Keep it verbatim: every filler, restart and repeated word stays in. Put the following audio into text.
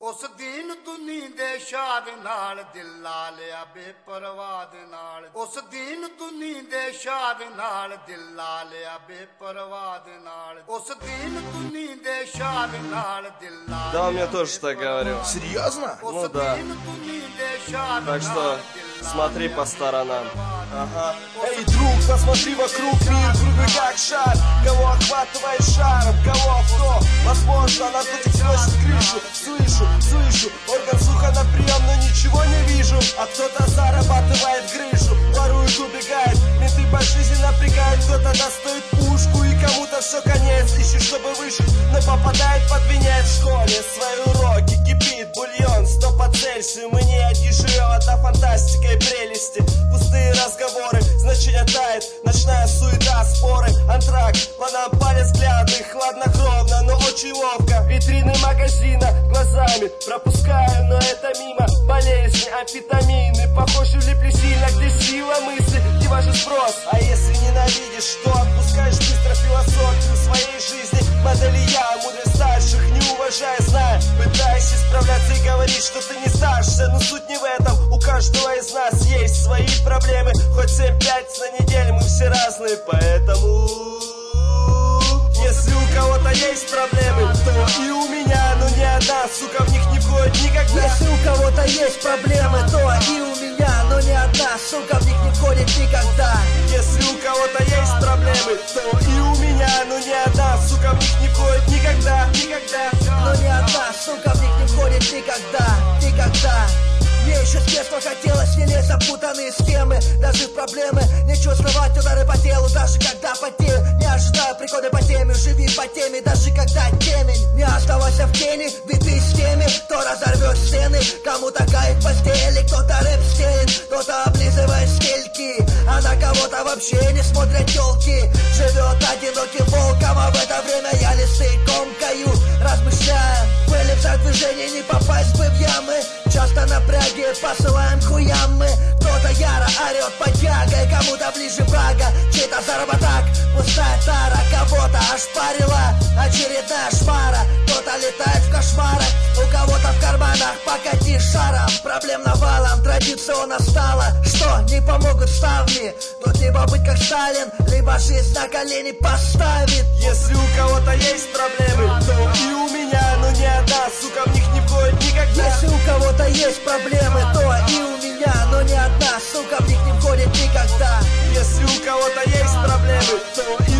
उस दीन दुनी दे शाह दे नाल दिल ला लिया बेपरवाह दे नाल उस दीन दुनी दे शाह दे नाल दिल ला लिया बेपरवाह दे नाल उस दीन दुनी दे शाह दे नाल दिल ला लिया. Да, он мне тоже так говорил. Серьезно? Ну да. Так что смотри по сторонам. Ага. Эй, друг, посмотри вокруг, мир круглый как шар. Кого охватывает шаром, кого авто. Возможно, наркотик сносит крышу. Слышу, слышу, орган слуха на прием, но ничего не вижу. А кто-то зарабатывает грыжу, ворует, убегает. Менты по жизни напрягают, кто-то достает пушку. И кому-то все конец, ищет, чтобы выжить, но попадает под венец. В школе свои уроки, кипит бульон, сто по Цельсию. Мы не одни живем, одна фантастика и прелести. Пустые разговоры, значение тает, ночная суета, споры, антрак. По нам палец взгляды, хладнокровно, но очень ловко. Витрины магазина глазами пропускаю, но это мимо. Болезни, амфетамины, похожи влипли сильно, где сила мысли, где важен спрос. А если ненавидишь, что отпускаешь быстро философию своей жизни. Модели я, мудрость старших, не уважая, зная, пытаясь исправляться и говорить, что ты не старшься. Но суть не в этом, у каждого из нас есть свои проблемы. Хоть семь-пять на неделю, мы все разные, поэтому если у кого-то есть проблемы, то и у меня, но не одна, сука, в них не входит никогда. Если у кого-то есть проблемы, то и у меня, но не одна, сука, в них не входит никогда. Если у кого-то есть проблемы, то и у меня, но не одна, сука, в них не входит никогда, никогда. Но не одна, сука, в них не входит никогда, никогда. Мне еще с детства хотелось не лезть в запутанные схемы. Даже в проблемы не чувствовать удары по телу. Даже когда потею, не ожидаю прихода по теме. Живи по теме, даже когда темень. Не оставайся в тени, битый с теми, кто разорвет стены. Кому-то кает постели, кто-то рэп стелит, кто-то облизывает стельки, а на кого-то вообще не смотрят телки. Живет одиноким волком, а в это время я листы комкаю, размышляя. Были в движении, не попасть бы в ямы. Часто напряги посылаем хуям мы. Кто-то яро орет под тягой, кому-то ближе врага. Чей-то заработок, пустая тара. Кого-то ошпарила очередная шмара. Кто-то летает в кошмарах, у кого-то в карманах покати шаром. Проблем навалом, традиционно стало, что не помогут ставни. Тут либо быть как Сталин, либо жизнь на колени поставит. Если у кого-то есть проблемы, то и у меня, но не одна, сука, в них не входит никогда. Если у кого-то есть проблемы, то и у меня, но не одна, сука, в них не входит никогда. Если у кого-то есть проблемы, то и